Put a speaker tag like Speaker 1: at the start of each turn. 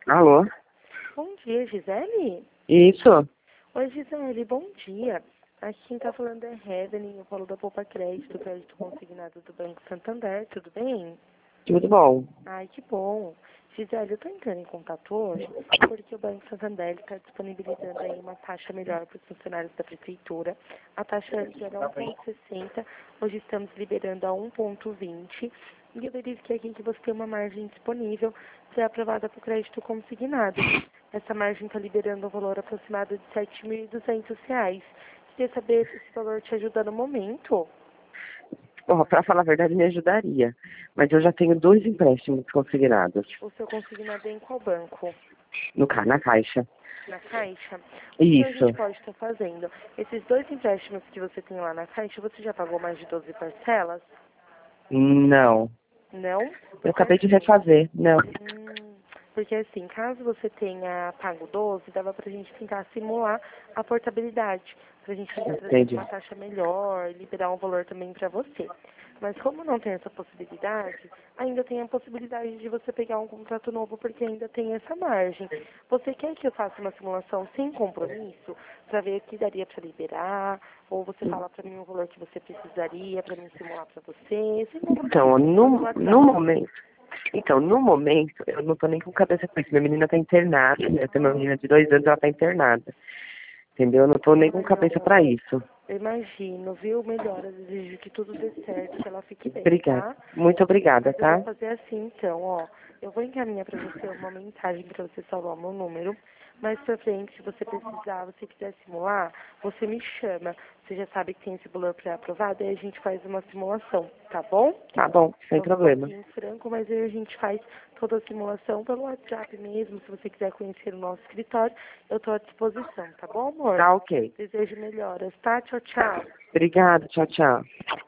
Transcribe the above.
Speaker 1: Alô?
Speaker 2: Bom dia, Gisele?
Speaker 1: Isso?
Speaker 2: Oi, Gisele, bom dia. Aqui quem tá falando é Heaven, eu falo da Poupa Crédito consignado do Banco Santander, tudo bem?
Speaker 1: Tudo bom?
Speaker 2: Ai, que bom. Gisele, eu tô entrando em contato hoje porque o Banco Santander está disponibilizando aí uma taxa melhor para os funcionários da prefeitura. A taxa antes era 1,60, hoje estamos liberando a 1,20. E eu verifiquei aqui que você tem uma margem disponível ser aprovada para o crédito consignado. Essa margem está liberando um valor aproximado de R$ 7.200. Queria saber se esse valor te ajuda no momento.
Speaker 1: Bom, pra falar a verdade, me ajudaria. Mas eu já tenho 2 empréstimos consignados.
Speaker 2: O seu consignado é em qual banco?
Speaker 1: Na Caixa.
Speaker 2: Na Caixa? O que a
Speaker 1: Isso.
Speaker 2: gente pode estar fazendo? Esses 2 empréstimos que você tem lá na Caixa, você já pagou mais de 12 parcelas?
Speaker 1: Não.
Speaker 2: Não?
Speaker 1: Eu
Speaker 2: Porque
Speaker 1: acabei de
Speaker 2: assim,
Speaker 1: refazer. Não.
Speaker 2: porque assim, caso você tenha pago 12, dava pra gente tentar simular a portabilidade, pra gente tentar trazer
Speaker 1: Entendi.
Speaker 2: uma taxa melhor, liberar um valor também pra você. Mas como não tem essa possibilidade, ainda tem a possibilidade de você pegar um contrato novo, porque ainda tem essa margem. Você quer que eu faça uma simulação sem compromisso, para ver o que daria para liberar, ou você fala para mim o valor que você precisaria para mim simular para você, sem
Speaker 1: Então,
Speaker 2: compromisso, pelo
Speaker 1: no
Speaker 2: WhatsApp.
Speaker 1: momento... Então, no momento, eu não tô nem com cabeça com isso. Minha menina tá internada, né? Eu tenho uma menina de 2 anos, ela tá internada. Entendeu? Eu não tô nem com
Speaker 2: Ai,
Speaker 1: cabeça pra
Speaker 2: amor,
Speaker 1: isso.
Speaker 2: eu imagino, viu? Melhoras, desejo que tudo dê certo, que ela fique bem,
Speaker 1: Obrigada.
Speaker 2: tá?
Speaker 1: Muito obrigada,
Speaker 2: Mas eu vou
Speaker 1: tá?
Speaker 2: fazer assim, então, ó. Eu vou encaminhar para você uma mensagem para você salvar o meu número. Mais pra frente, se você precisar, você quiser simular, você me chama. Você já sabe que tem esse valor pré-aprovado, aí a gente faz uma simulação, tá bom?
Speaker 1: Tá bom, sem
Speaker 2: Eu estou
Speaker 1: problema.
Speaker 2: aqui em Franco, mas aí a gente faz toda a simulação pelo WhatsApp mesmo. Se você quiser conhecer o nosso escritório, eu estou à disposição, tá bom, amor?
Speaker 1: Tá ok.
Speaker 2: Desejo melhoras, tá? Tchau, tchau.
Speaker 1: Obrigada, tchau, tchau.